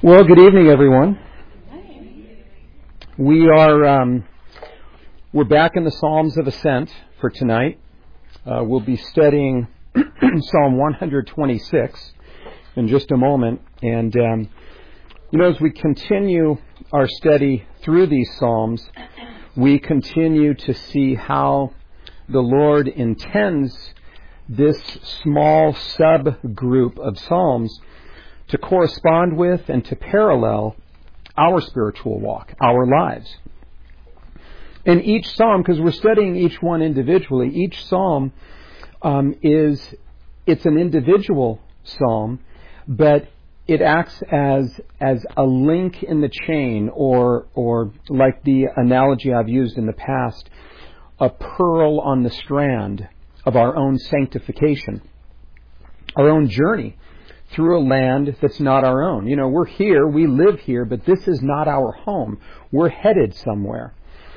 Well, good evening, everyone. We're back in the Psalms of Ascent for tonight. We'll be studying Psalm 126 in just a moment. And, as we continue our study through these Psalms, we continue to see how the Lord intends this small subgroup of Psalms to correspond with and to parallel our spiritual walk, our lives. And each psalm, because we're studying each one individually, each psalm it's an individual psalm, but it acts as a link in the chain, or like the analogy I've used in the past, a pearl on the strand of our own sanctification, our own journey through a land that's not our own. We're here, we live here, but this is not our home. We're headed somewhere.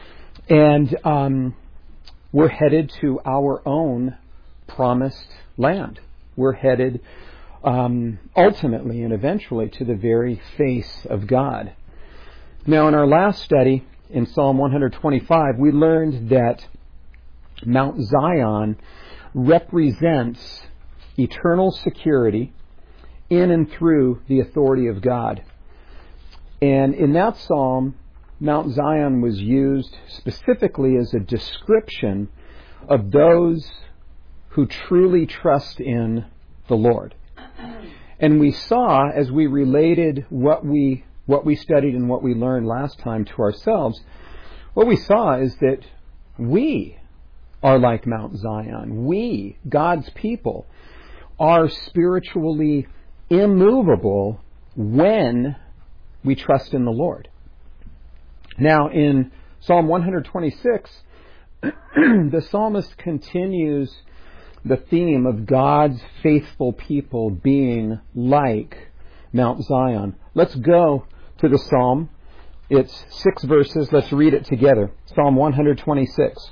And we're headed to our own promised land. We're headed ultimately and eventually to the very face of God. Now, in our last study in Psalm 125, we learned that Mount Zion represents eternal security in and through the authority of God. And in that psalm, Mount Zion was used specifically as a description of those who truly trust in the Lord. And we saw, as we related what we studied and what we learned last time to ourselves, what we saw is that we are like Mount Zion. We, God's people, are spiritually immovable when we trust in the Lord. Now, in Psalm 126, the psalmist continues the theme of God's faithful people being like Mount Zion. Let's go to the psalm. It's 6 verses. Let's read it together. Psalm 126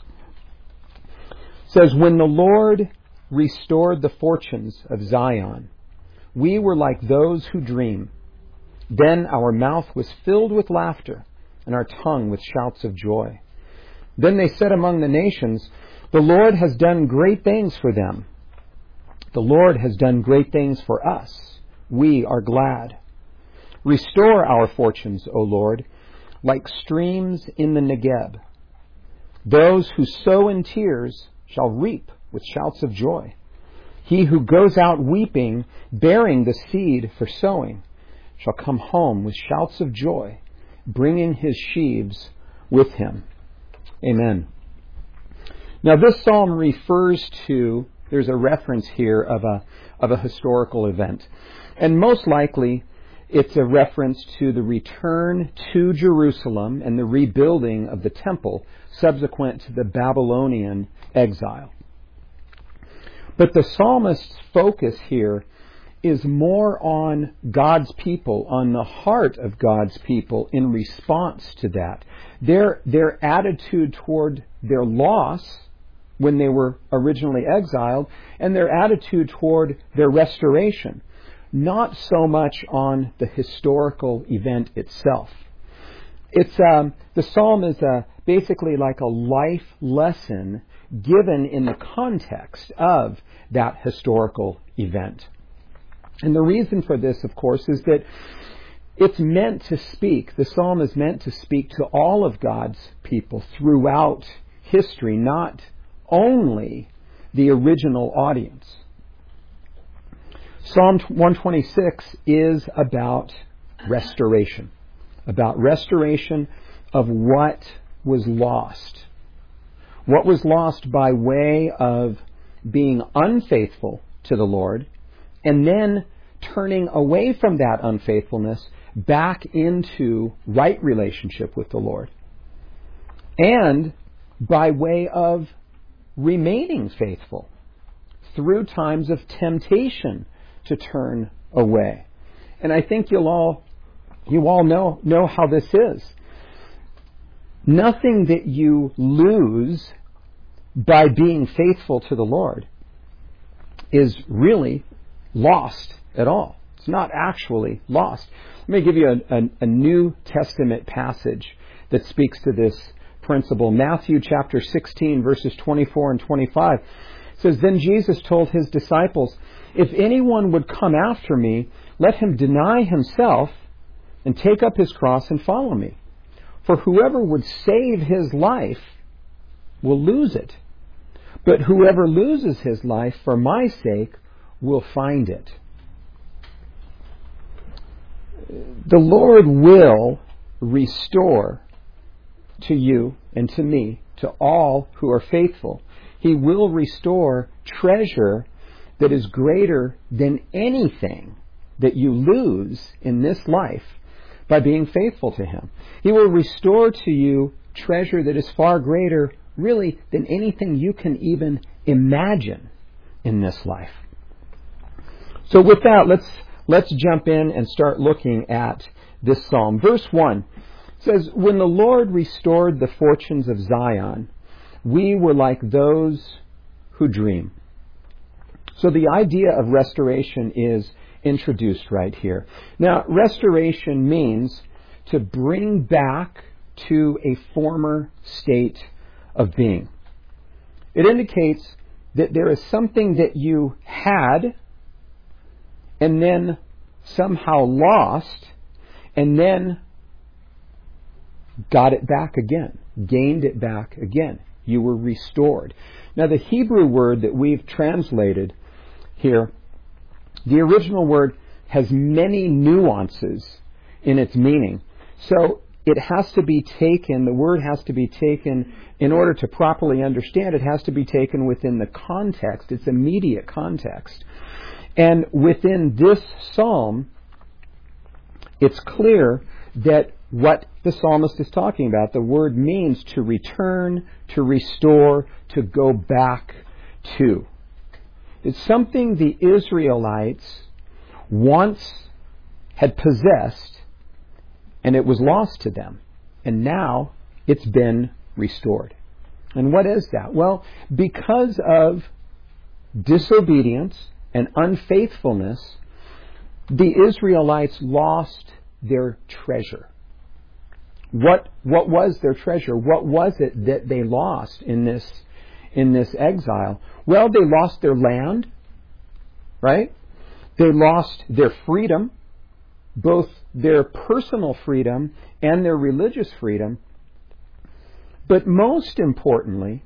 says, "When the Lord restored the fortunes of Zion, we were like those who dream. Then our mouth was filled with laughter and our tongue with shouts of joy. Then they said among the nations, the Lord has done great things for them. The Lord has done great things for us. We are glad. Restore our fortunes, O Lord, like streams in the Negeb. Those who sow in tears shall reap with shouts of joy. He who goes out weeping, bearing the seed for sowing, shall come home with shouts of joy, bringing his sheaves with him." Amen. Now this psalm refers to, there's a reference here of a historical event. And most likely it's a reference to the return to Jerusalem and the rebuilding of the temple subsequent to the Babylonian exile. But the psalmist's focus here is more on God's people, on the heart of God's people in response to that. Their attitude toward their loss when they were originally exiled, and their attitude toward their restoration. Not so much on the historical event itself. It's the psalm is basically like a life lesson given in the context of that historical event. And the reason for this, of course, is that it's meant to speak, the psalm is meant to speak to all of God's people throughout history, not only the original audience. Psalm 126 is about restoration of what was lost. What was lost by way of being unfaithful to the Lord, and then turning away from that unfaithfulness back into right relationship with the Lord. And by way of remaining faithful through times of temptation to turn away. And I think you all know how this is. Nothing that you lose by being faithful to the Lord is really lost at all. It's not actually lost. Let me give you a New Testament passage that speaks to this principle. Matthew chapter 16, verses 24 and 25 says, "Then Jesus told his disciples, 'If anyone would come after me, let him deny himself and take up his cross and follow me. For whoever would save his life will lose it. But whoever loses his life for my sake will find it.'" The Lord will restore to you and to me, to all who are faithful. He will restore treasure that is greater than anything that you lose in this life by being faithful to Him. He will restore to you treasure that is far greater, really, than anything you can even imagine in this life. So with that, let's jump in and start looking at this psalm. Verse 1 says, "When the Lord restored the fortunes of Zion, we were like those who dream." So the idea of restoration is introduced right here. Now, restoration means to bring back to a former state of being. It indicates that there is something that you had and then somehow lost and then got it back again, gained it back again. You were restored. Now, the Hebrew word that we've translated here, the original word has many nuances in its meaning. So it has to be taken, the word has to be taken, in order to properly understand, it has to be taken within the context, its immediate context. And within this psalm, it's clear that what the psalmist is talking about, the word means to return, to restore, to go back to. It's something the Israelites once had possessed, and it was lost to them. And now it's been restored. And what is that? Well, because of disobedience and unfaithfulness, the Israelites lost their treasure. What was their treasure? What was it that they lost in this exile? Well, they lost their land, right? They lost their freedom, both their personal freedom and their religious freedom. But most importantly,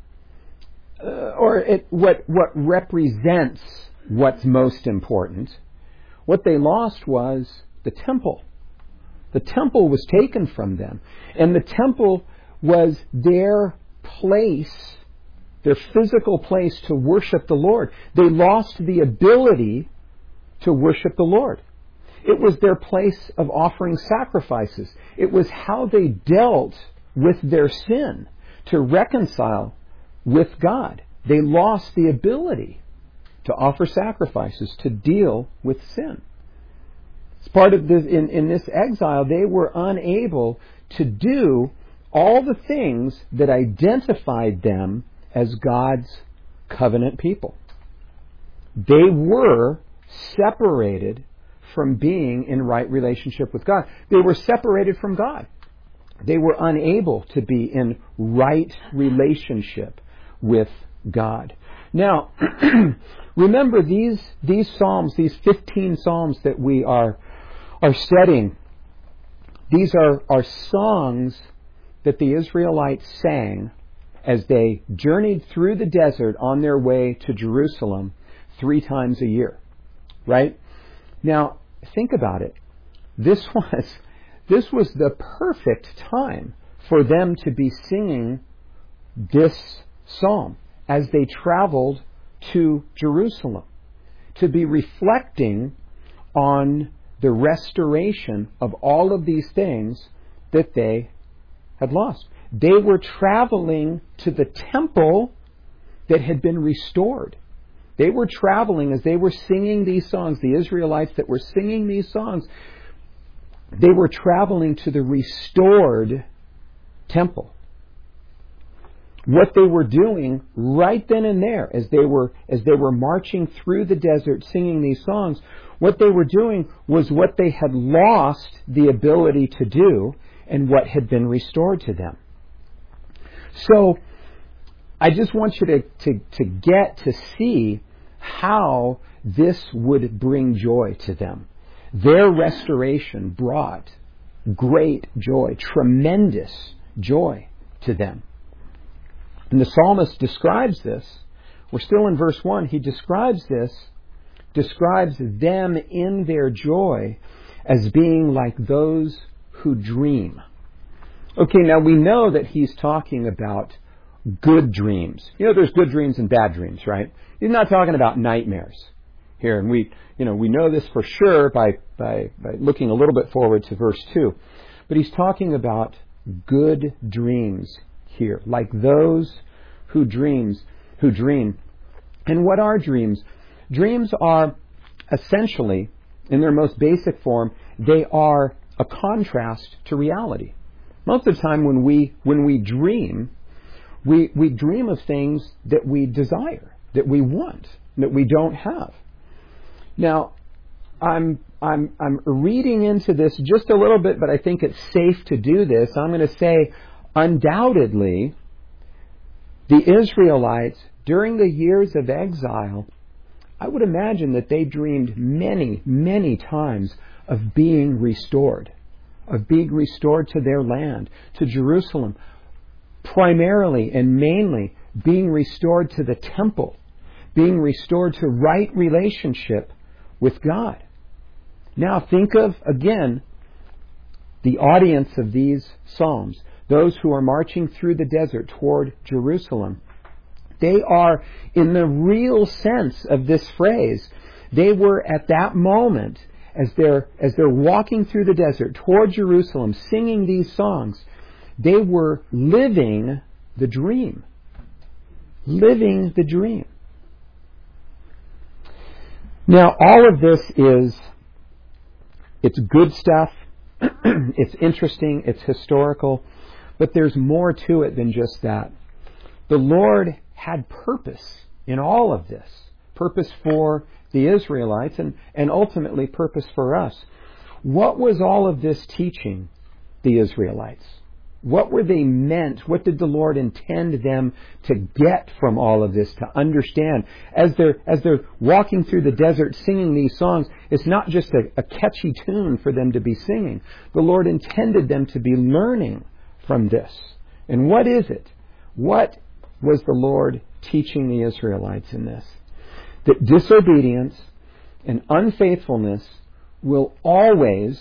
what represents what's most important, what they lost was the temple. The temple was taken from them. And the temple was their place, their physical place to worship the Lord. They lost the ability to worship the Lord. It was their place of offering sacrifices. It was how they dealt with their sin to reconcile with God. They lost the ability to offer sacrifices, to deal with sin. As part of this, in this exile, they were unable to do all the things that identified them as God's covenant people. They were separated from being in right relationship with God. They were separated from God. They were unable to be in right relationship with God. Now, remember these Psalms, these 15 Psalms that we are studying, these are songs that the Israelites sang as they journeyed through the desert on their way to Jerusalem 3 times a year. Right? Now, think about it. This was the perfect time for them to be singing this psalm as they traveled to Jerusalem, to be reflecting on the restoration of all of these things that they had lost. They were traveling to the temple that had been restored. They were traveling as they were singing these songs. The Israelites that were singing these songs, they were traveling to the restored temple. what they were doing right then and there as they were marching through the desert singing these songs, what they were doing was what they had lost the ability to do and what had been restored to them. So I just want you to get to see how this would bring joy to them. Their restoration brought great joy, tremendous joy to them. And the psalmist describes this. We're still in verse 1. He describes them in their joy as being like those who dream. Okay, now we know that he's talking about good dreams. There's good dreams and bad dreams, right? He's not talking about nightmares here. And we know this for sure by looking a little bit forward to verse 2. But he's talking about good dreams here, like those who dream. And what are dreams? Dreams are essentially, in their most basic form, they are a contrast to reality. Most of the time when we dream, we dream of things that we desire, that we want, that we don't have. Now, I'm reading into this just a little bit, but I think it's safe to do this. I'm going to say, undoubtedly, the Israelites, during the years of exile, I would imagine that they dreamed many, many times of being restored to their land, to Jerusalem, primarily and mainly being restored to the temple, being restored to right relationship with God. Now think of, again, the audience of these Psalms, those who are marching through the desert toward Jerusalem. They are, in the real sense of this phrase, they were at that moment, as they're walking through the desert toward Jerusalem, singing these songs, they were living the dream. Living the dream. Now, all of this it's good stuff, it's interesting, it's historical, but there's more to it than just that. The Lord had purpose in all of this. Purpose for the Israelites and ultimately purpose for us. What was all of this teaching the Israelites? What were they meant? What did the Lord intend them to get from all of this, to understand? As they're walking through the desert singing these songs, it's not just a catchy tune for them to be singing. The Lord intended them to be learning from this. And what is it? What was the Lord teaching the Israelites in this? That disobedience and unfaithfulness will always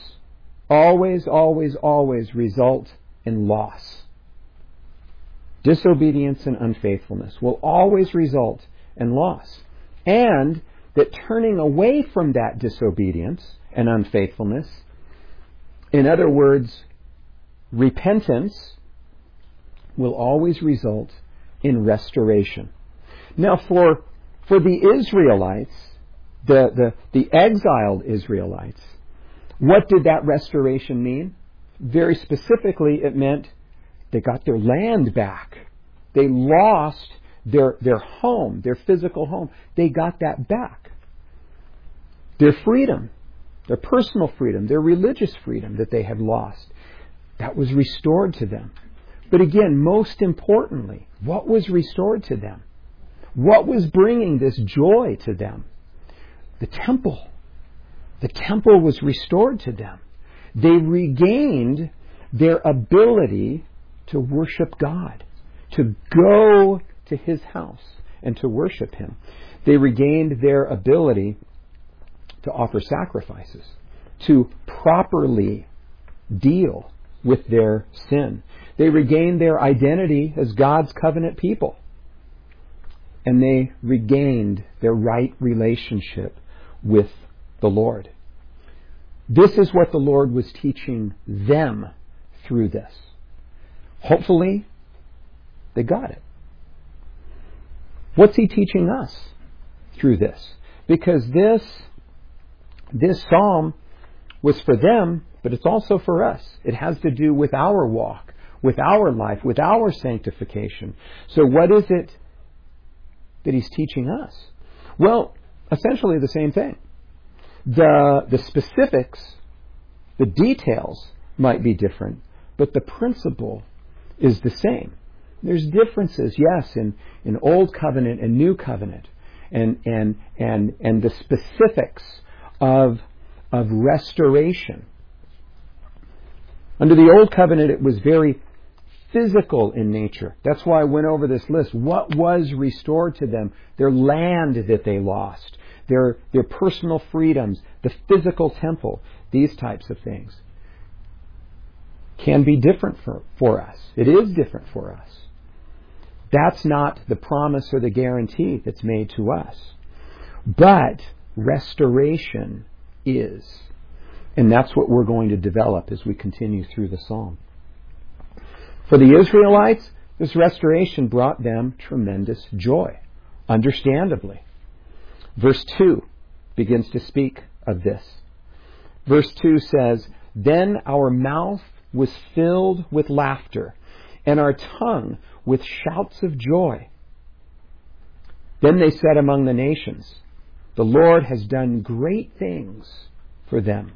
result in loss. Disobedience and unfaithfulness will always result in loss. And that turning away from that disobedience and unfaithfulness, in other words, repentance, will always result in restoration. Now for the Israelites, the exiled Israelites, what did that restoration mean? Very specifically, it meant they got their land back. They lost their home, their physical home. They got that back. Their freedom, their personal freedom, their religious freedom that they had lost, that was restored to them. But again, most importantly, what was restored to them? What was bringing this joy to them? The temple. The temple was restored to them. They regained their ability to worship God, to go to His house and to worship Him. They regained their ability to offer sacrifices, to properly deal with their sin. They regained their identity as God's covenant people. And they regained their right relationship with the Lord. This is what the Lord was teaching them through this. Hopefully, they got it. What's He teaching us through this? Because this psalm was for them, but it's also for us. It has to do with our walk with our life, with our sanctification. So what is it that he's teaching us? Well, essentially the same thing. The specifics, the details might be different, but the principle is the same. There's differences, yes, in Old Covenant and New Covenant, and the specifics of restoration. Under the Old Covenant, it was very physical in nature. That's why I went over this list. What was restored to them? Their land that they lost, their personal freedoms, the physical temple, these types of things can be different for us. It is different for us. That's not the promise or the guarantee that's made to us. But restoration is. And that's what we're going to develop as we continue through the psalm. For the Israelites, this restoration brought them tremendous joy, understandably. Verse 2 begins to speak of this. Verse 2 says, "Then our mouth was filled with laughter, and our tongue with shouts of joy. Then they said among the nations, the Lord has done great things for them."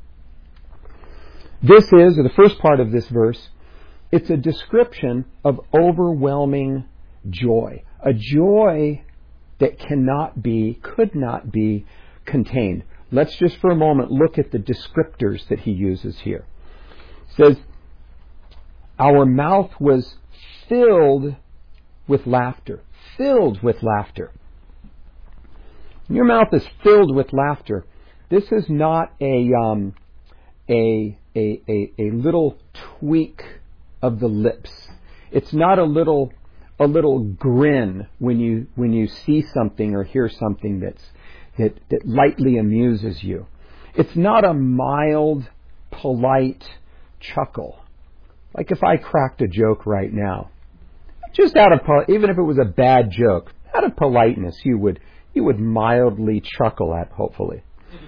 This is, or the first part of this verse, it's a description of overwhelming joy. A joy that could not be contained. Let's just for a moment look at the descriptors that he uses here. It says, our mouth was filled with laughter. Filled with laughter. When your mouth is filled with laughter, this is not a little tweak of the lips. It's not a little grin when you see something or hear something that lightly amuses you. It's not a mild, polite chuckle. Like if I cracked a joke right now, just even if it was a bad joke, out of politeness, you would mildly chuckle at, hopefully.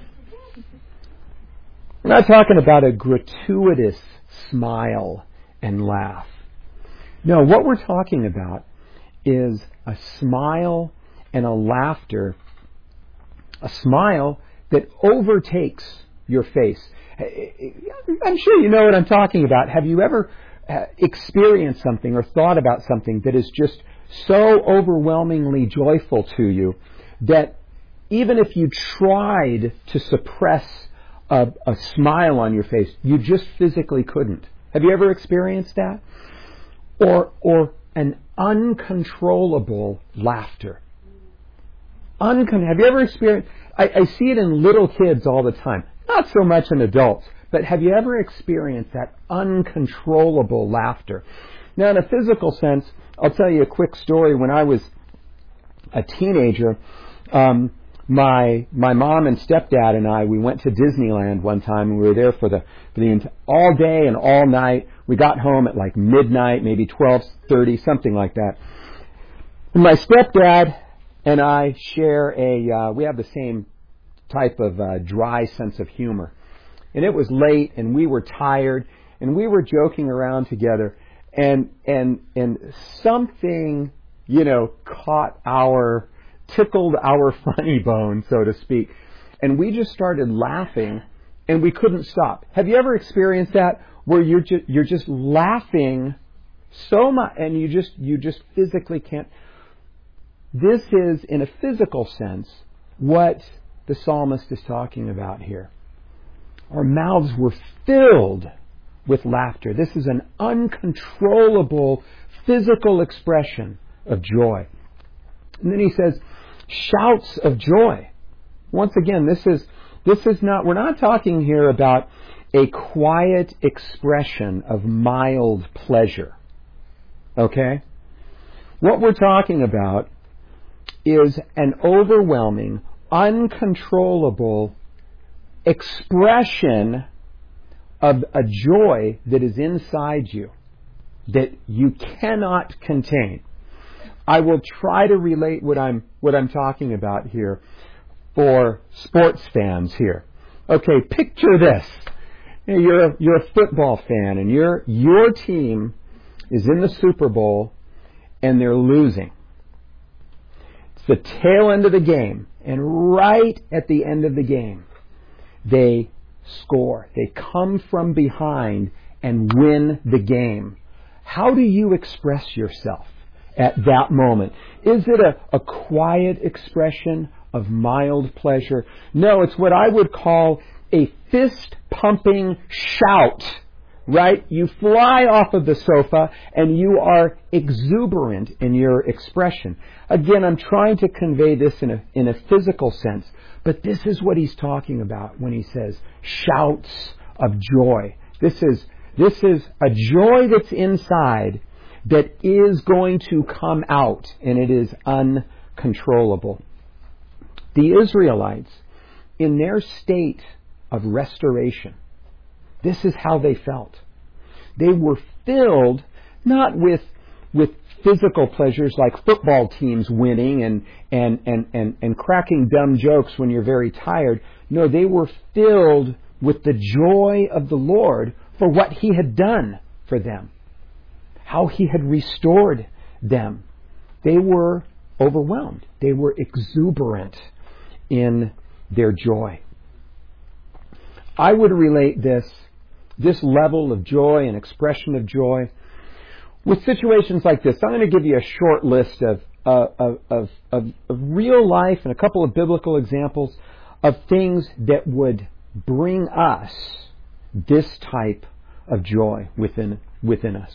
We're not talking about a gratuitous smile and laugh. No, what we're talking about is a smile and a laughter, a smile that overtakes your face. I'm sure you know what I'm talking about. Have you ever experienced something or thought about something that is just so overwhelmingly joyful to you that even if you tried to suppress a smile on your face, you just physically couldn't? Have you ever experienced that? Or an uncontrollable laughter. Have you ever experienced... I see it in little kids all the time. Not so much in adults. But have you ever experienced that uncontrollable laughter? Now, in a physical sense, I'll tell you a quick story. When I was a teenager, my mom and stepdad and I, we went to Disneyland one time, and we were there for the all day and all night. We got home at like midnight, maybe 12:30, something like that. And my stepdad and I share we have the same type of dry sense of humor. And it was late, and we were tired, and we were joking around together, and something, tickled our funny bone, so to speak. And we just started laughing, and we couldn't stop. Have you ever experienced that, where you're just laughing so much, and you just physically can't? This is, in a physical sense, what the psalmist is talking about here. Our mouths were filled with laughter. This is an uncontrollable physical expression of joy. And then he says, shouts of joy. Once again, this is not, we're not talking here about a quiet expression of mild pleasure. Okay? What we're talking about is an overwhelming, uncontrollable expression of a joy that is inside you, that you cannot contain. I will try to relate what I'm talking about here for sports fans here. Okay, picture this. You're a football fan, and your team is in the Super Bowl and they're losing. It's the tail end of the game. And right at the end of the game, they score. They come from behind and win the game. How do you express yourself at that moment? Is it a quiet expression of mild pleasure? No, it's what I would call a fist-pumping shout, right? You fly off of the sofa and you are exuberant in your expression. Again, I'm trying to convey this in a physical sense, but this is what he's talking about when he says shouts of joy. This is a joy that's inside that is going to come out, and it is uncontrollable. The Israelites, in their state of restoration, this is how they felt. They were filled not with physical pleasures like football teams winning and cracking dumb jokes when you're very tired. No, they were filled with the joy of the Lord for what He had done for them, how He had restored them. They were overwhelmed. They were exuberant in their joy. I would relate this level of joy and expression of joy with situations like this. I'm going to give you a short list of real life and a couple of biblical examples of things that would bring us this type of joy within us.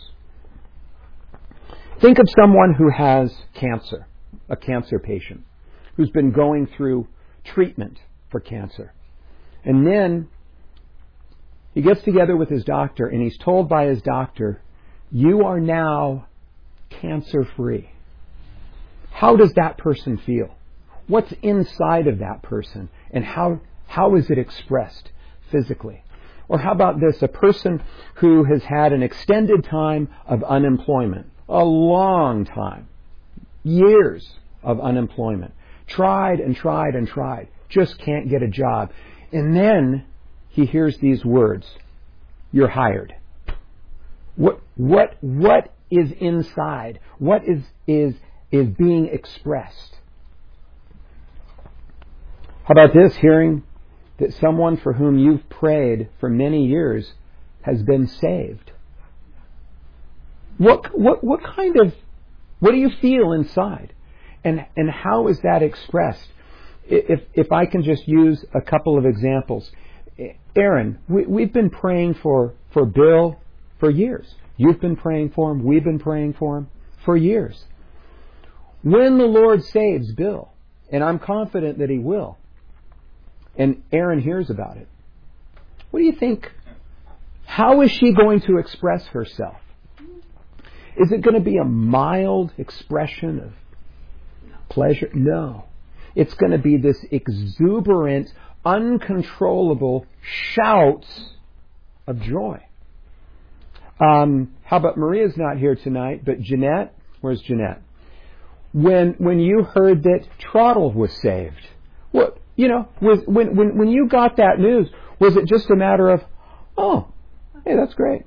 Think of someone who has cancer, a cancer patient, who's been going through treatment for cancer. And then he gets together with his doctor and he's told by his doctor, you are now cancer-free. How does that person feel? What's inside of that person? And how is it expressed physically? Or how about this? A person who has had an extended time of unemployment, a long time, years of unemployment, tried and tried and tried, just can't get a job. And then he hears these words, you're hired. What is inside? What is being expressed? How about this? Hearing that someone for whom you've prayed for many years has been saved. What do you feel inside? And how is that expressed? If I can just use a couple of examples. Aaron, we've been praying for Bill for years. You've been praying for him. We've been praying for him for years. When the Lord saves Bill, and I'm confident that He will, and Aaron hears about it, what do you think? How is she going to express herself? Is it going to be a mild expression of pleasure? No. It's going to be this exuberant, uncontrollable shouts of joy. How about Maria's not here tonight, but Jeanette? Where's Jeanette? When you heard that Trottle was saved, what when you got that news, was it just a matter of, oh, hey, that's great.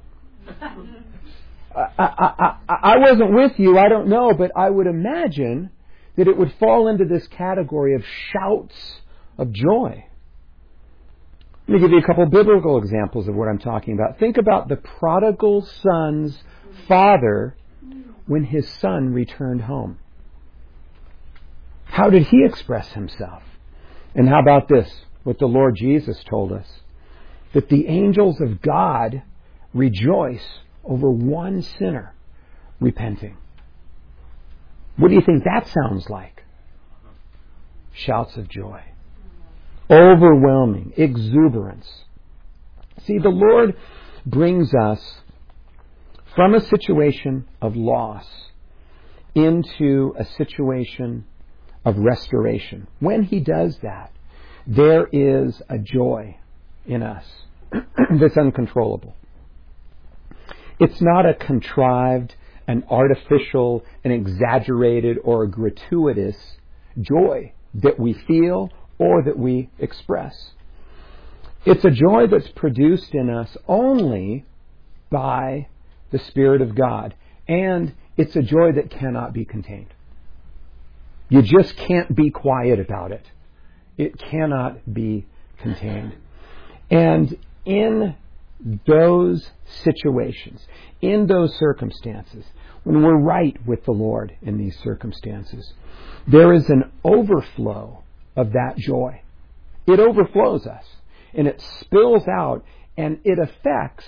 I wasn't with you, I don't know, but I would imagine that it would fall into this category of shouts of joy. Let me give you a couple of biblical examples of what I'm talking about. Think about the prodigal son's father when his son returned home. How did he express himself? And how about this? What the Lord Jesus told us. That the angels of God rejoice over one sinner repenting. What do you think that sounds like? Shouts of joy. Overwhelming exuberance. See, the Lord brings us from a situation of loss into a situation of restoration. When He does that, there is a joy in us that's uncontrollable. It's not a contrived, an artificial, an exaggerated, or a gratuitous joy that we feel or that we express. It's a joy that's produced in us only by the Spirit of God. and it's a joy that cannot be contained. You just can't be quiet about it. It cannot be contained. And in those situations, in those circumstances, when we're right with the Lord in these circumstances, there is an overflow of that joy. It overflows us, and it spills out, and it affects,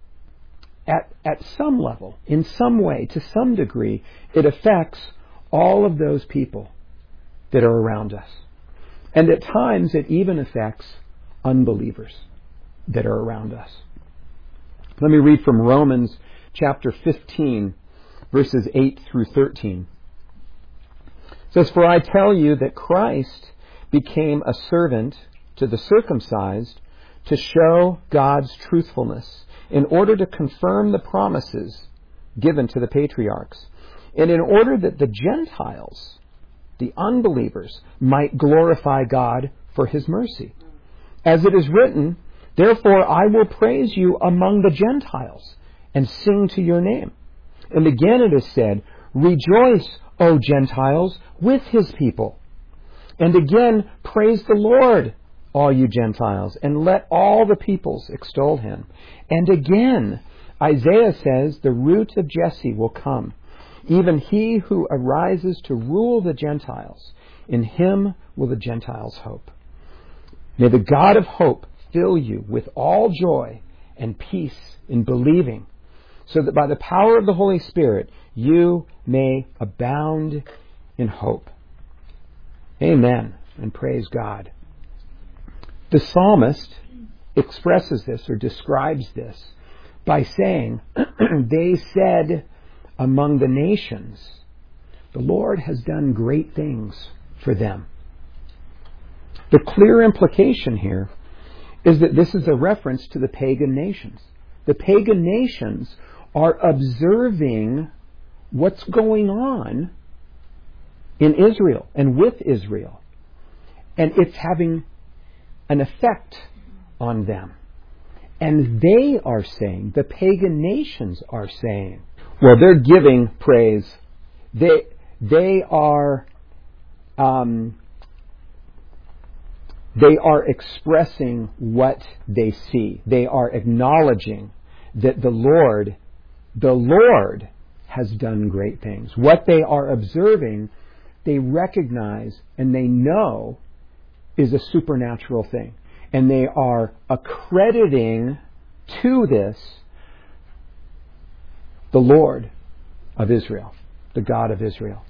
at some level, in some way, to some degree, it affects all of those people that are around us. And at times it even affects unbelievers that are around us. Let me read from Romans chapter 15, verses 8 through 13. It says, "For I tell you that Christ became a servant to the circumcised to show God's truthfulness, in order to confirm the promises given to the patriarchs, and in order that the Gentiles, the unbelievers, might glorify God for His mercy. As it is written, 'Therefore I will praise you among the Gentiles and sing to your name.' And again it is said, 'Rejoice, O Gentiles, with His people.' And again, 'Praise the Lord, all you Gentiles, and let all the peoples extol Him.' And again, Isaiah says, 'The root of Jesse will come, even he who arises to rule the Gentiles. In Him will the Gentiles hope.' May the God of hope fill you with all joy and peace in believing, so that by the power of the Holy Spirit you may abound in hope." Amen, and praise God. The psalmist expresses this or describes this by saying, they said among the nations, the Lord has done great things for them. The clear implication here is that this is a reference to the pagan nations. The pagan nations are observing what's going on in Israel and with Israel. And it's having an effect on them. And they are saying, the pagan nations are saying, well, they're giving praise. They are expressing what they see. They are acknowledging that the Lord has done great things. What they are observing, they recognize and they know is a supernatural thing. And they are accrediting to this the Lord of Israel, the God of Israel.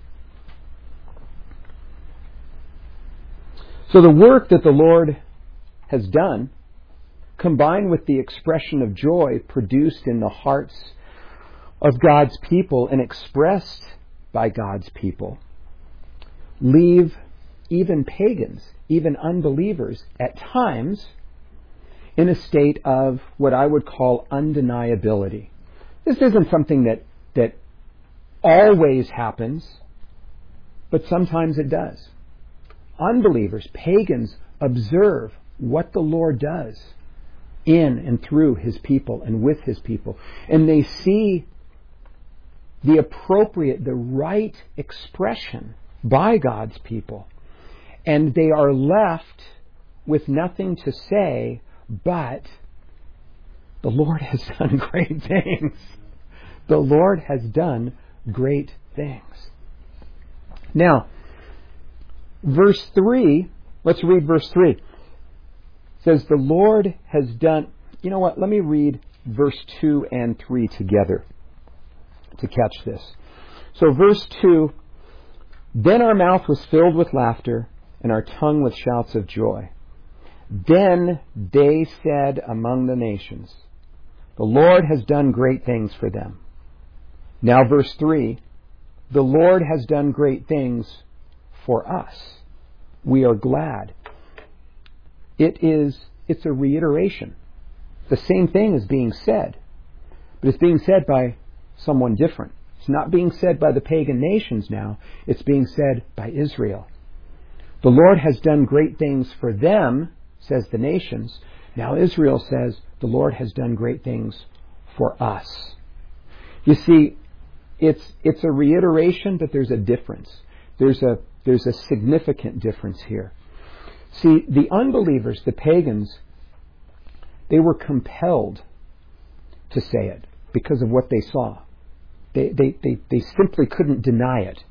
So the work that the Lord has done, combined with the expression of joy produced in the hearts of God's people and expressed by God's people, leave even pagans, even unbelievers, at times in a state of what I would call undeniability. This isn't something that always happens, but sometimes it does. Unbelievers, pagans, observe what the Lord does in and through His people and with His people. And they see the appropriate, the right expression by God's people. And they are left with nothing to say but, the Lord has done great things. The Lord has done great things. Now, verse 3, let's read verse 3. It says, the Lord has done... You know what? Let me read verse 2 and 3 together to catch this. So verse 2, "Then our mouth was filled with laughter, and our tongue with shouts of joy. Then they said among the nations, the Lord has done great things for them." Now verse 3, "The Lord has done great things for us. We are glad." It's a reiteration. The same thing is being said, but it's being said by someone different. It's not being said by the pagan nations now. It's being said by Israel. The Lord has done great things for them, says the nations. Now Israel says, the Lord has done great things for us. You see, it's a reiteration, but there's a difference. There's a significant difference here. See, the unbelievers, the pagans, they were compelled to say it because of what they saw. They simply couldn't deny it.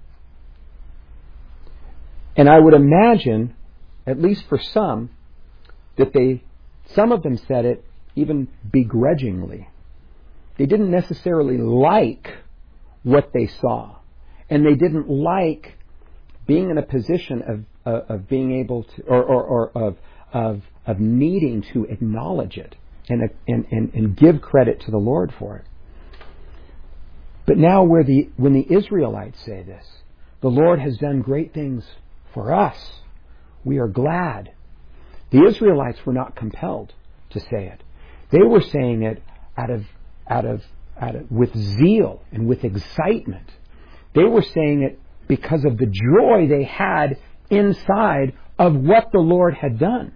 And I would imagine, at least for some, that some of them said it even begrudgingly. They didn't necessarily like what they saw. And they didn't like being in a position of being able to, or of needing to acknowledge it and give credit to the Lord for it. But now when the Israelites say this, the Lord has done great things for us, we are glad. The Israelites were not compelled to say it. They were saying it out of with zeal and with excitement. They were saying it because of the joy they had inside of what the Lord had done.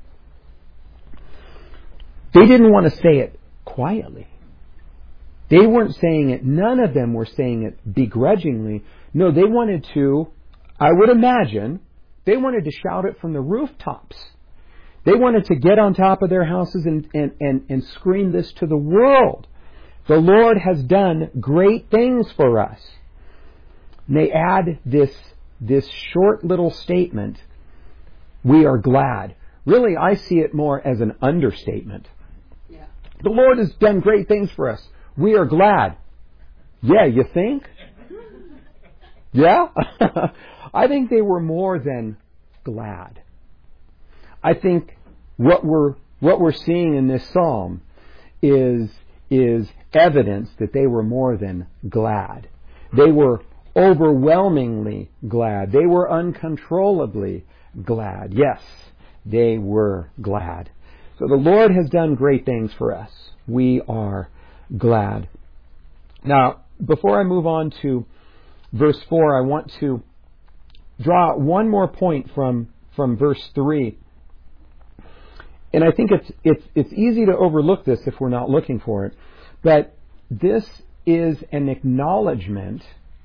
They didn't want to say it quietly. They weren't saying it, none of them were saying it begrudgingly. No, they wanted to, I would imagine, they wanted to shout it from the rooftops. They wanted to get on top of their houses and scream this to the world. The Lord has done great things for us. And they add this short little statement, we are glad. Really, I see it more as an understatement. Yeah. The Lord has done great things for us. We are glad. Yeah, you think? Yeah? I think they were more than glad. I think what we're seeing in this psalm is evidence that they were more than glad. They were overwhelmingly glad. They were uncontrollably glad. Yes, they were glad. So the Lord has done great things for us. We are glad. Now, before I move on to verse 4, I want to draw one more point from verse 3. And I think it's easy to overlook this if we're not looking for it. But this is an acknowledgement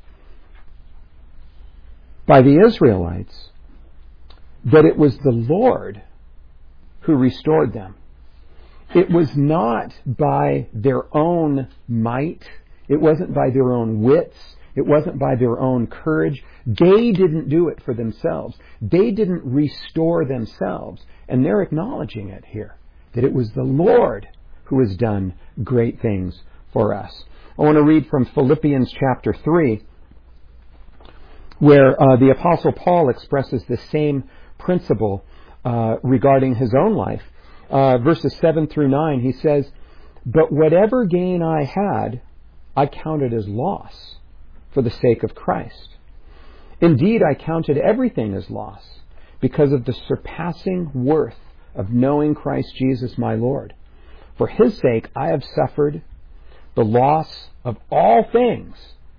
by the Israelites that it was the Lord who restored them. It was not by their own might. It wasn't by their own wits. It wasn't by their own courage. They didn't do it for themselves. They didn't restore themselves. And they're acknowledging it here, that it was the Lord who has done great things for us. I want to read from Philippians chapter 3, where the Apostle Paul expresses the same principle regarding his own life. Verses 7 through 9, he says, "But whatever gain I had, I counted as loss for the sake of Christ. Indeed, I counted everything as loss because of the surpassing worth of knowing Christ Jesus my Lord. For His sake I have suffered the loss of all things,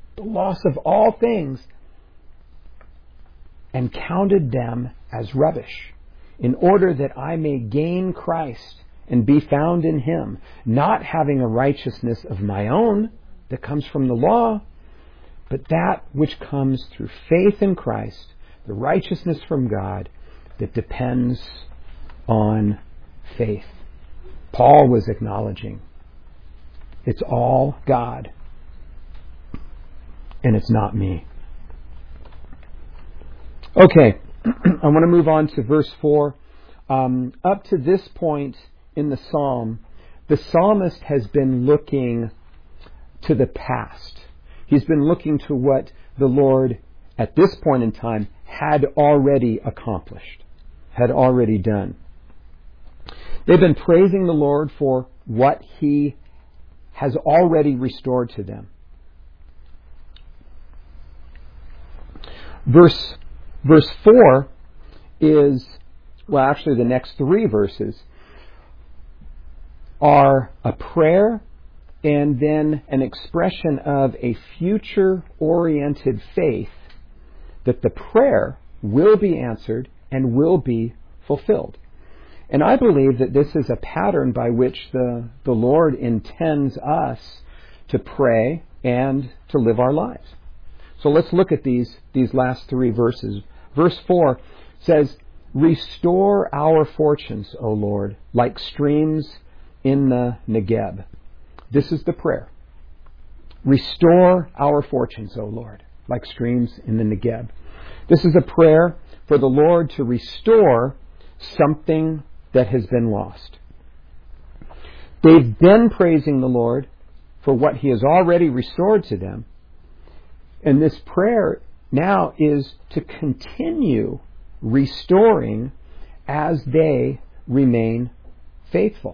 and counted them as rubbish, in order that I may gain Christ and be found in Him, not having a righteousness of my own that comes from the law, but that which comes through faith in Christ, the righteousness from God that depends on faith." Paul was acknowledging it's all God, and it's not me. Okay, I want to move on to verse 4. Up to this point in the psalm, the psalmist has been looking to the past. He's been looking to what the Lord, at this point in time, had already accomplished, had already done. They've been praising the Lord for what He has already restored to them. Verse 4 is, well, actually the next 3 verses are a prayer and then an expression of a future-oriented faith that the prayer will be answered and will be fulfilled. And I believe that this is a pattern by which the Lord intends us to pray and to live our lives. So let's look at these last three verses. Verse 4 says, "Restore our fortunes, O Lord, like streams in the Negeb." This is the prayer. Restore our fortunes, O Lord, like streams in the Negeb. This is a prayer for the Lord to restore something that has been lost. They've been praising the Lord for what He has already restored to them. And this prayer now is to continue restoring as they remain faithful.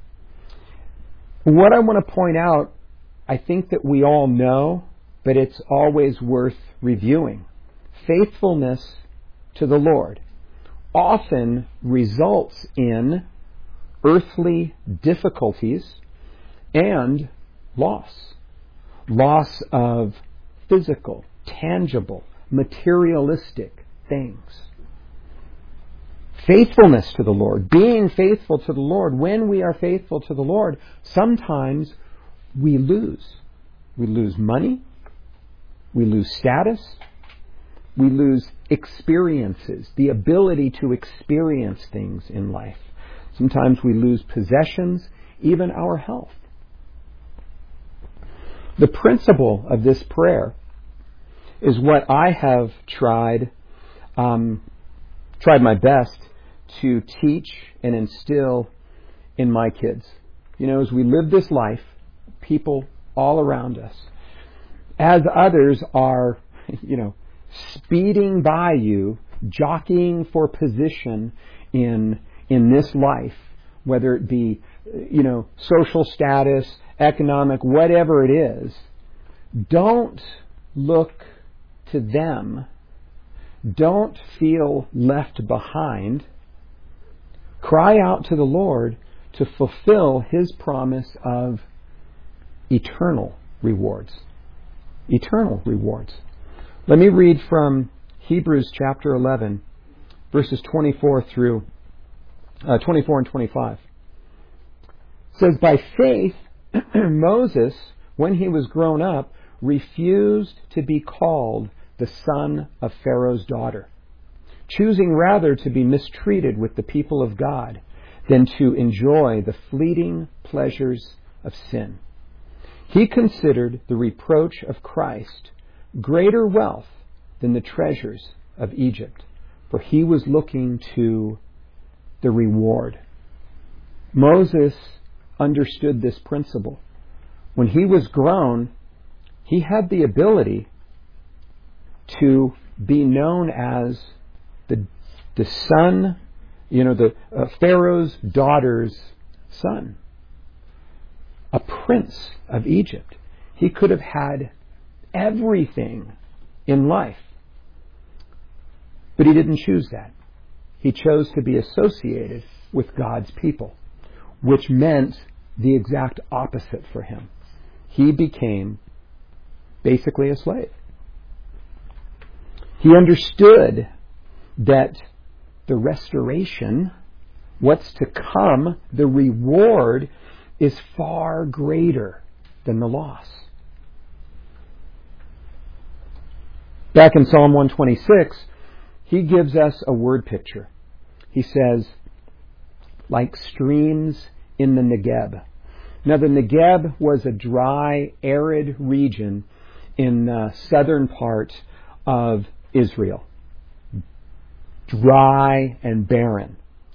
What I want to point out, I think that we all know, but it's always worth reviewing. Faithfulness to the Lord often results in earthly difficulties and loss. Loss of physical, tangible, materialistic things. Faithfulness to the Lord, being faithful to the Lord, when we are faithful to the Lord, sometimes we lose. We lose money, we lose status, we lose experiences, the ability to experience things in life. Sometimes we lose possessions, even our health. The principle of this prayer is what I have tried my best to teach and instill in my kids. You know, as we live this life, people all around us, as others are, speeding by you, jockeying for position in this life, whether it be, social status, economic, whatever it is, don't look to them. Don't feel left behind. Cry out to the Lord to fulfill His promise of eternal rewards. Eternal rewards. Let me read from Hebrews chapter 11, verses 24 and 25. It says, "By faith, Moses, when he was grown up, refused to be called the son of Pharaoh's daughter, choosing rather to be mistreated with the people of God than to enjoy the fleeting pleasures of sin. He considered the reproach of Christ greater wealth than the treasures of Egypt, for he was looking to the reward." Moses understood this principle. When he was grown, he had the ability to be known as the son, the Pharaoh's daughter's son, a prince of Egypt. He could have had everything in life, but he didn't choose that. He chose to be associated with God's people, which meant the exact opposite for him. He became basically a slave. He understood that the restoration, what's to come, the reward, is far greater than the loss. Back in Psalm 126, he gives us a word picture. He says, like streams in the Negeb. Now, the Negeb was a dry, arid region in the southern part of Israel. Dry and barren.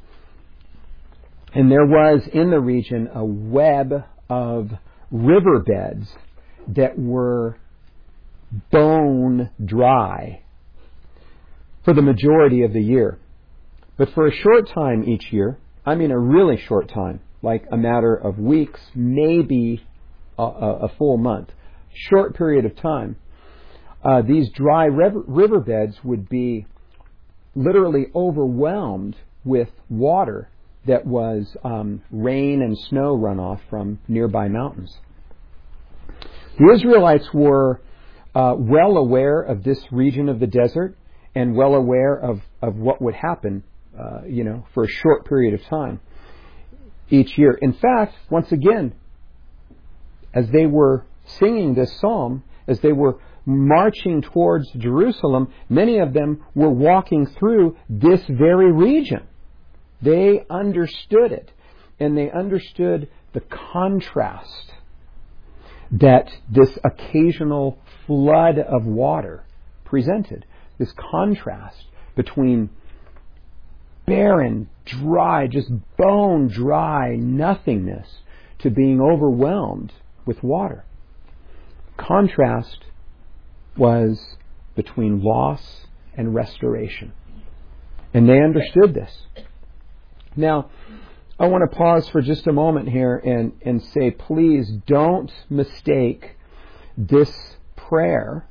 And there was in the region a web of riverbeds that were bone dry for the majority of the year. But for a short time each year, I mean a really short time, like a matter of weeks, maybe a full month, short period of time, these dry riverbeds would be literally overwhelmed with water that was rain and snow runoff from nearby mountains. The Israelites were well aware of this region of the desert and well aware of what would happen, for a short period of time each year. In fact, once again, as they were singing this psalm, as they were marching towards Jerusalem, many of them were walking through this very region. They understood it, and they understood the contrast that this occasional flood of water presented. This contrast between barren, dry, just bone dry nothingness to being overwhelmed with water. Contrast was between loss and restoration. And they understood this. Now, I want to pause for just a moment here and say, please don't mistake this prayer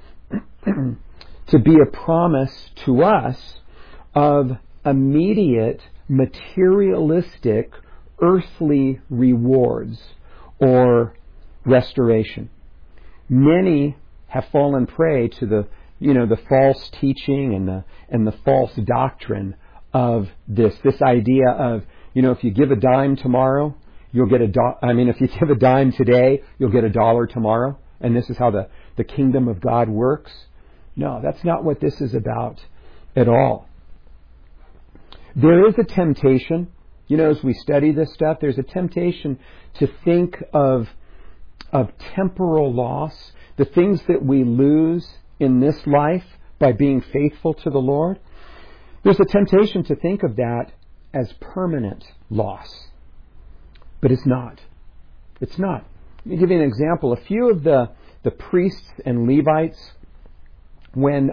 to be a promise to us of immediate, materialistic, earthly rewards or restoration. Many have fallen prey to the false teaching and the false doctrine of this idea of, if you give a dime tomorrow, you'll get if you give a dime today, you'll get $1 tomorrow, and this is how the kingdom of God works. No, that's not what this is about at all. There is a temptation, as we study this stuff, there's a temptation to think of temporal loss, the things that we lose in this life by being faithful to the Lord. There's a temptation to think of that as permanent loss. But it's not. It's not. Let me give you an example. A few of the priests and Levites, when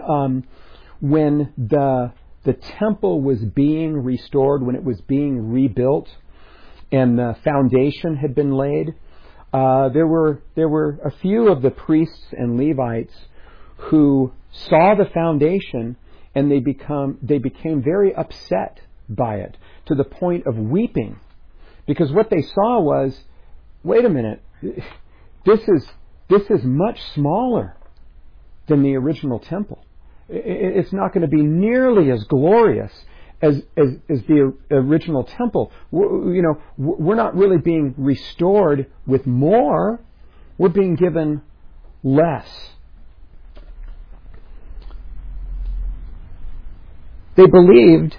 the temple was being restored, when it was being rebuilt, and the foundation had been laid, there were a few of the priests and Levites who saw the foundation, and they became very upset by it, to the point of weeping, because what they saw was, wait a minute, this is much smaller than the original temple. It's not going to be nearly as glorious as the original temple. We're not really being restored with more. We're being given less. They believed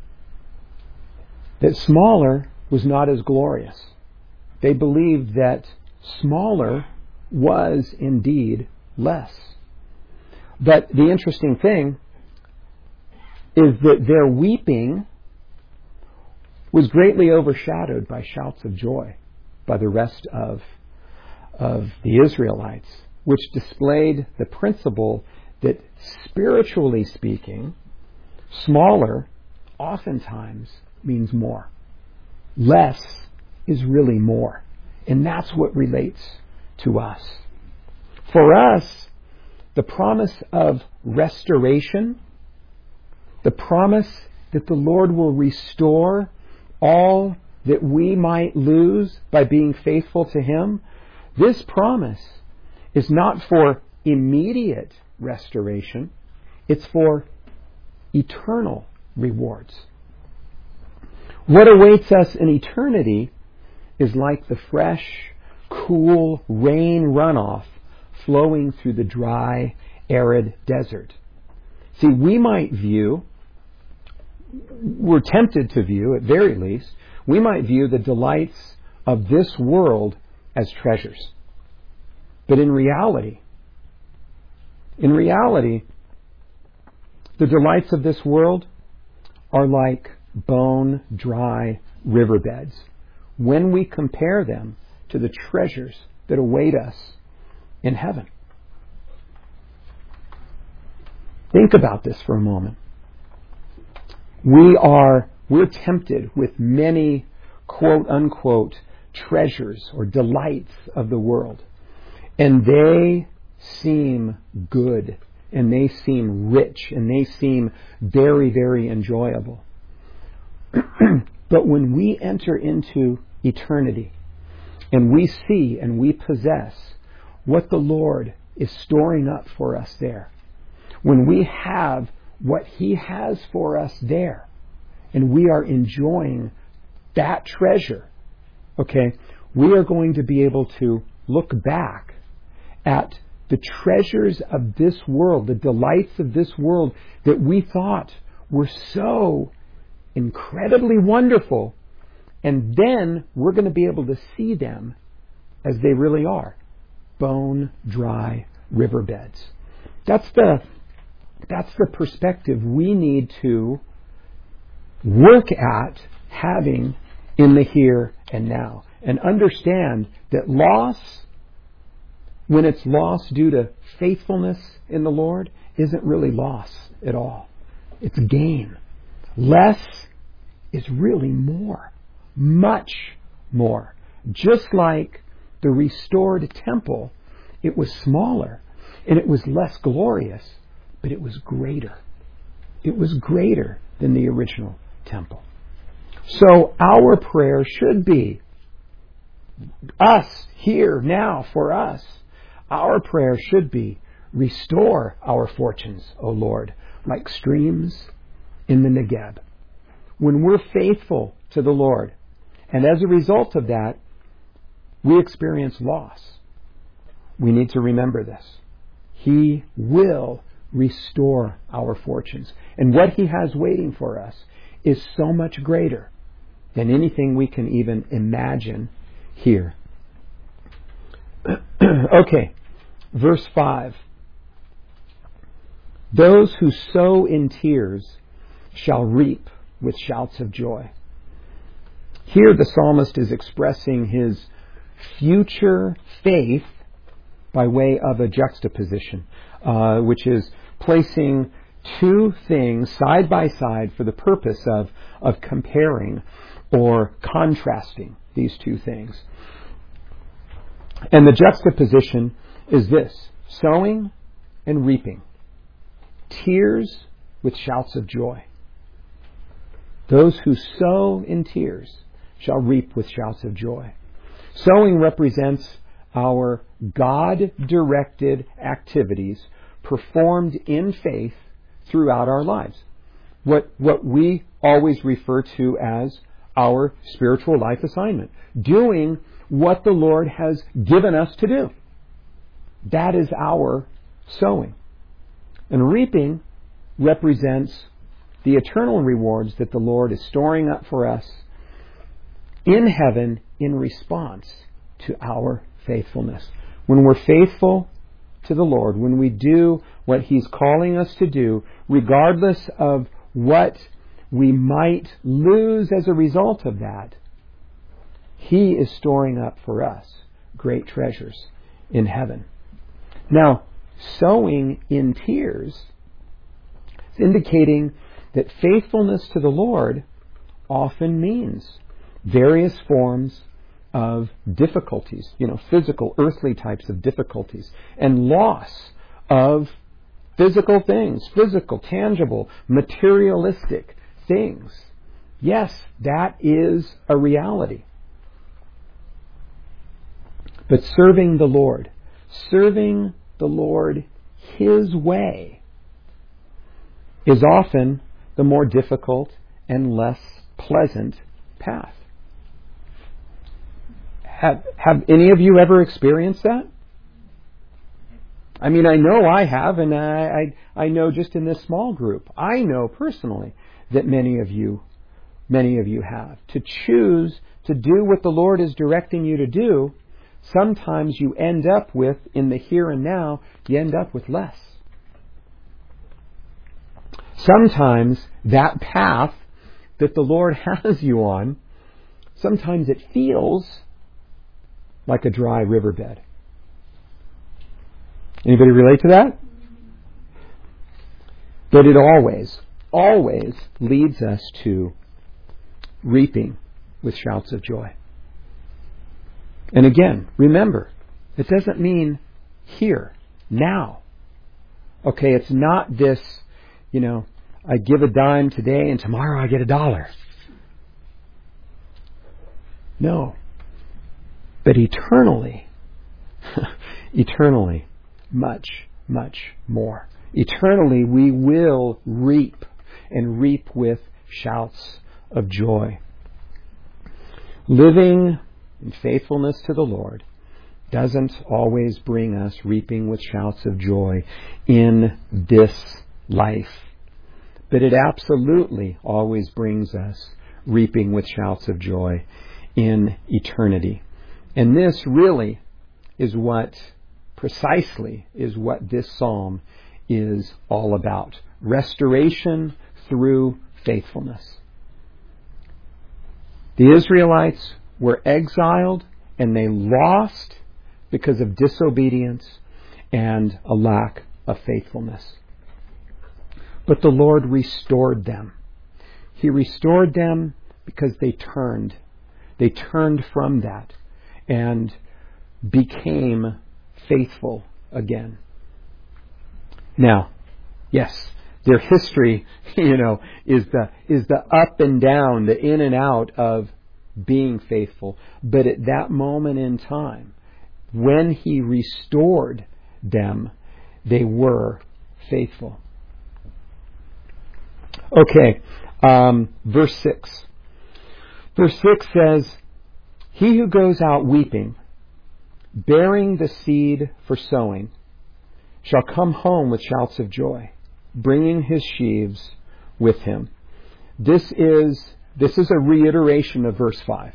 that smaller was not as glorious. They believed that smaller was indeed less. But the interesting thing is that their weeping was greatly overshadowed by shouts of joy by the rest of the Israelites, which displayed the principle that, spiritually speaking, smaller oftentimes means more. Less is really more. And that's what relates to us. For us, the promise of restoration, the promise that the Lord will restore all that we might lose by being faithful to Him, this promise is not for immediate restoration, it's for eternal rewards. What awaits us in eternity is like the fresh, cool rain runoff flowing through the dry, arid desert. See, we're tempted to view, at very least, we might view the delights of this world as treasures. But in reality, the delights of this world are like bone-dry riverbeds when we compare them to the treasures that await us in heaven. Think about this for a moment. We're tempted with many quote-unquote treasures or delights of the world, and they seem good, and they seem rich, and they seem very, very enjoyable. But when we enter into eternity and we see and we possess what the Lord is storing up for us there, when we have what He has for us there, and we are enjoying that treasure, okay, we are going to be able to look back at the treasures of this world, the delights of this world that we thought were so incredibly wonderful, and then we're going to be able to see them as they really are, bone-dry riverbeds. That's the perspective we need to work at having in the here and now, and understand that loss, when it's loss due to faithfulness in the Lord, isn't really loss at all. It's gain. Less is really more, much more. Just like the restored temple, it was smaller and it was less glorious, but it was greater. It was greater than the original temple. So our prayer should be, us, here, now, for us, our prayer should be, restore our fortunes, O Lord, like streams in the Negeb. When we're faithful to the Lord, and as a result of that, we experience loss, we need to remember this. He will restore our fortunes. And what He has waiting for us is so much greater than anything we can even imagine here. Okay, verse 5. Those who sow in tears shall reap with shouts of joy. Here the psalmist is expressing his future faith by way of a juxtaposition, which is placing two things side by side for the purpose of comparing or contrasting these two things. And the juxtaposition is this: sowing and reaping. Tears with shouts of joy. Those who sow in tears shall reap with shouts of joy. Sowing represents our God-directed activities performed in faith throughout our lives. What we always refer to as our spiritual life assignment. Doing what the Lord has given us to do. That is our sowing. And reaping represents the eternal rewards that the Lord is storing up for us in heaven in response to our faithfulness. When we're faithful to the Lord, when we do what He's calling us to do, regardless of what we might lose as a result of that, He is storing up for us great treasures in heaven. Now, sowing in tears is indicating that faithfulness to the Lord often means various forms of difficulties, physical, earthly types of difficulties, and loss of physical things, physical, tangible, materialistic things. Yes, that is a reality. But serving the Lord His way, is often the more difficult and less pleasant path. Have any of you ever experienced that? I mean, I know I have, and I know just in this small group, I know personally that many of you have. To choose to do what the Lord is directing you to do, sometimes you end up with, in the here and now, you end up with less. Sometimes that path that the Lord has you on, sometimes it feels like a dry riverbed. Anybody relate to that? But it always leads us to reaping with shouts of joy. And again, remember, it doesn't mean here, now. Okay, it's not this, I give a dime today and tomorrow I get $1. No. But eternally, much, much more. Eternally, we will reap, and reap with shouts of joy. Living in faithfulness to the Lord doesn't always bring us reaping with shouts of joy in this life. But it absolutely always brings us reaping with shouts of joy in eternity. And this really is precisely is what this psalm is all about. Restoration through faithfulness. The Israelites were exiled and they lost because of disobedience and a lack of faithfulness. But the Lord restored them. He restored them because they turned. They turned from that and became faithful again. Now, yes, their history, is the up and down, the in and out of being faithful. But at that moment in time, when He restored them, they were faithful. Okay, verse 6. Verse 6 says, "He who goes out weeping, bearing the seed for sowing, shall come home with shouts of joy, bringing his sheaves with him." This is a reiteration of verse 5.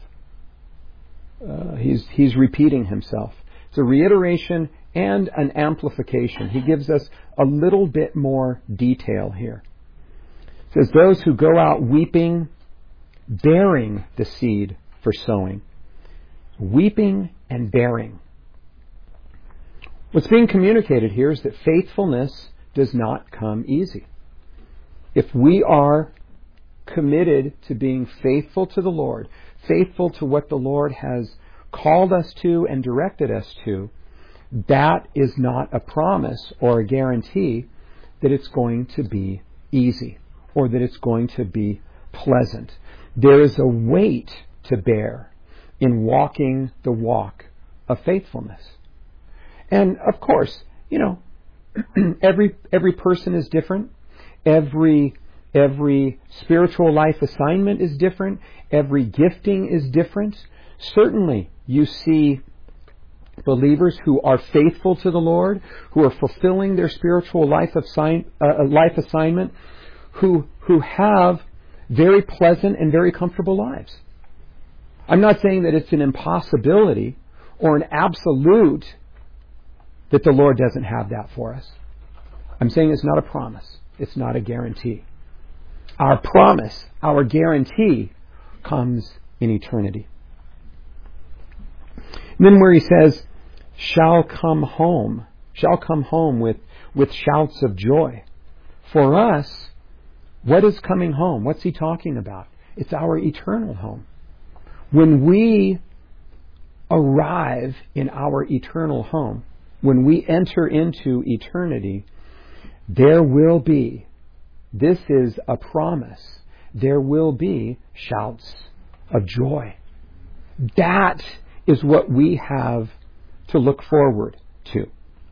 He's repeating himself. It's a reiteration and an amplification. He gives us a little bit more detail here. It says, "Those who go out weeping, bearing the seed for sowing." Weeping and bearing. What's being communicated here is that faithfulness does not come easy. If we are committed to being faithful to the Lord, faithful to what the Lord has called us to and directed us to, that is not a promise or a guarantee that it's going to be easy or that it's going to be pleasant. There is a weight to bear in walking the walk of faithfulness. And of course, every person is different. Every spiritual life assignment is different. Every gifting is different. Certainly, you see believers who are faithful to the Lord, who are fulfilling their spiritual life assignment, who have very pleasant and very comfortable lives. I'm not saying that it's an impossibility or an absolute that the Lord doesn't have that for us. I'm saying it's not a promise. It's not a guarantee. Our promise, our guarantee, comes in eternity. And then where he says, shall come home with shouts of joy. For us, what is coming home? What's he talking about? It's our eternal home. When we arrive in our eternal home, when we enter into eternity, there will be, this is a promise, there will be shouts of joy. That is what we have to look forward to.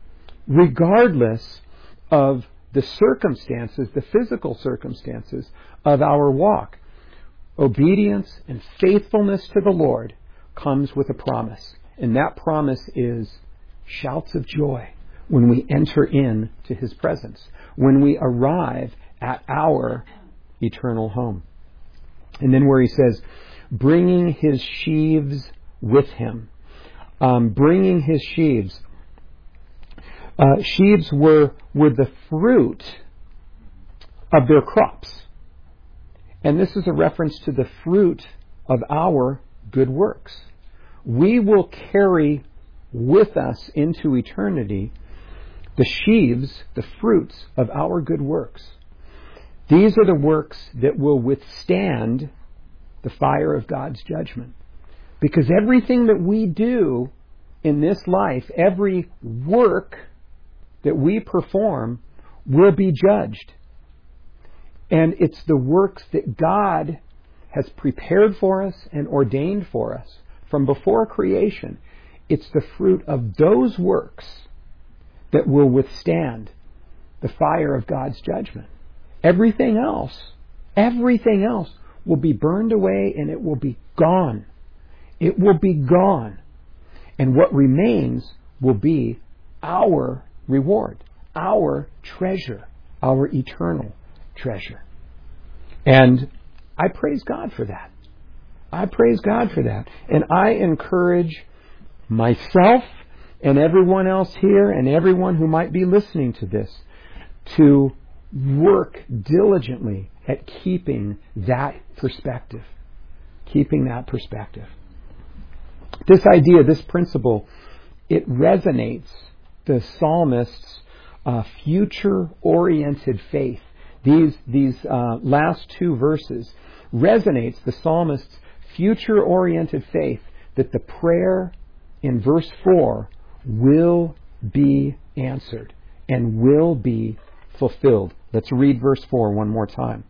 Regardless of the circumstances, the physical circumstances of our walk, obedience and faithfulness to the Lord comes with a promise. And that promise is shouts of joy when we enter into His presence, when we arrive at our eternal home. And then where he says, bringing his sheaves with him. Bringing his sheaves. Sheaves were the fruit of their crops. And this is a reference to the fruit of our good works. We will carry with us into eternity the sheaves, the fruits of our good works. These are the works that will withstand the fire of God's judgment. Because everything that we do in this life, every work that we perform, will be judged. And it's the works that God has prepared for us and ordained for us from before creation. It's the fruit of those works that will withstand the fire of God's judgment. Everything else will be burned away and it will be gone. It will be gone. And what remains will be our reward, our treasure, our eternal treasure. And I praise God for that. I praise God for that. And I encourage myself and everyone else here and everyone who might be listening to this to work diligently at keeping that perspective. Keeping that perspective. This idea, this principle, it resonates the psalmist's future-oriented faith. These last two verses resonates the psalmist's future-oriented faith that the prayer in verse 4 will be answered and will be fulfilled. Let's read verse 4 one more time.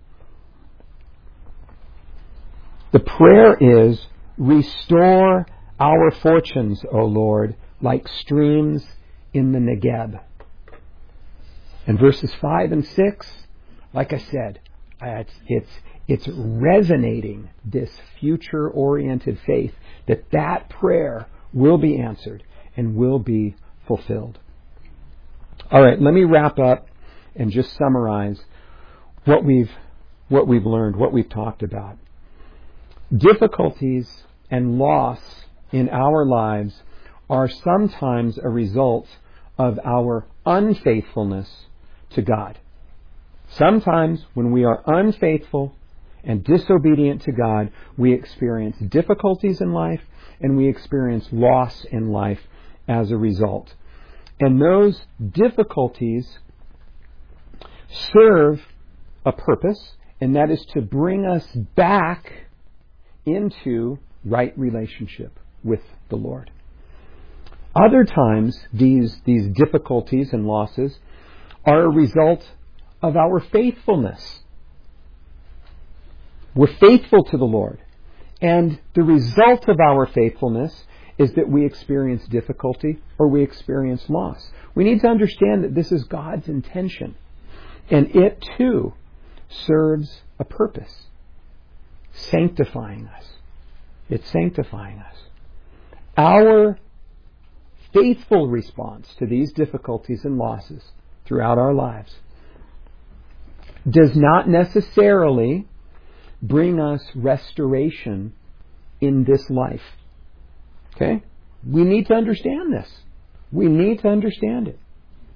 The prayer is, "Restore our fortunes, O Lord, like streams in the Negeb." And verses 5 and 6, like I said, it's resonating this future-oriented faith that prayer will be answered and will be fulfilled. All right, let me wrap up and just summarize what we've learned, what we've talked about. Difficulties and loss in our lives are sometimes a result of our unfaithfulness to God. Sometimes when we are unfaithful and disobedient to God, we experience difficulties in life and we experience loss in life as a result. And those difficulties serve a purpose, and that is to bring us back into right relationship with the Lord. Other times, these difficulties and losses are a result of our faithfulness. We're faithful to the Lord. And the result of our faithfulness is that we experience difficulty or we experience loss. We need to understand that this is God's intention. And it too serves a purpose. Sanctifying us. It's sanctifying us. Our faithful response to these difficulties and losses throughout our lives does not necessarily bring us restoration in this life. Okay? We need to understand this. We need to understand it.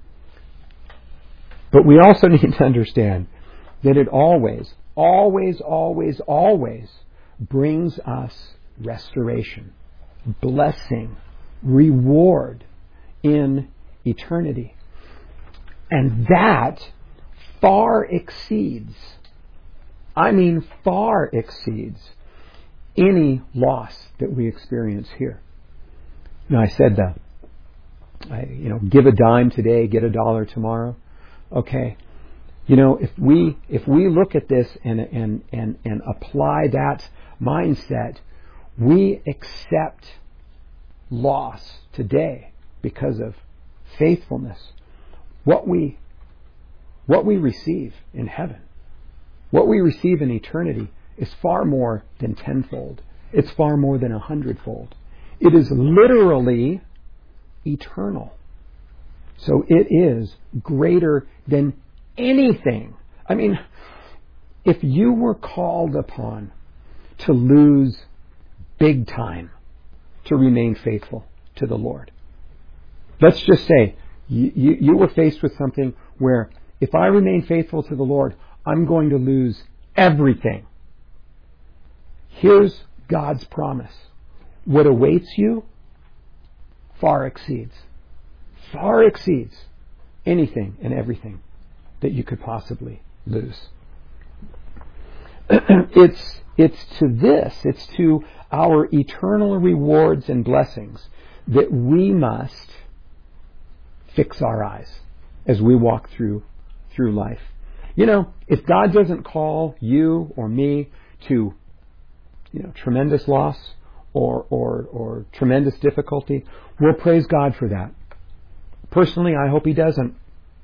But we also need to understand that it always, always, always, always brings us restoration, blessing, reward in eternity. And that far exceeds any loss that we experience here. Now, I said that, give a dime today, get $1 tomorrow. Okay. If we look at this and apply that mindset, we accept loss today because of faithfulness. What we receive in heaven, what we receive in eternity is far more than tenfold. It's far more than 100-fold. It is literally eternal. So it is greater than anything. I mean, if you were called upon to lose big time to remain faithful to the Lord, let's just say you were faced with something where if I remain faithful to the Lord, I'm going to lose everything. Here's God's promise. What awaits you far exceeds anything and everything that you could possibly lose. It's to our eternal rewards and blessings that we must fix our eyes as we walk through life. If God doesn't call you or me to tremendous loss or tremendous difficulty, we'll praise God for that. Personally, I hope He doesn't.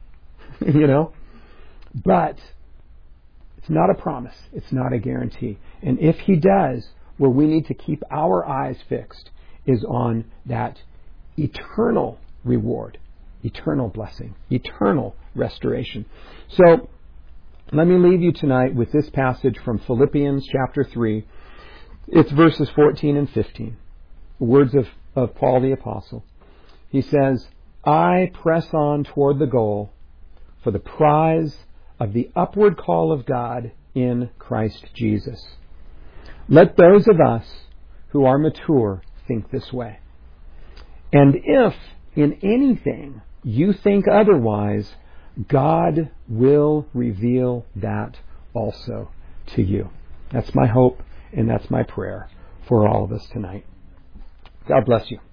But it's not a promise. It's not a guarantee. And if He does, where we need to keep our eyes fixed is on that eternal reward, eternal blessing, eternal restoration. So let me leave you tonight with this passage from Philippians chapter 3. It's verses 14 and 15. Words of Paul the Apostle. He says, I press on toward the goal for the prize of the upward call of God in Christ Jesus. Let those of us who are mature think this way. And if in anything you think otherwise, God will reveal that also to you. That's my hope and that's my prayer for all of us tonight. God bless you.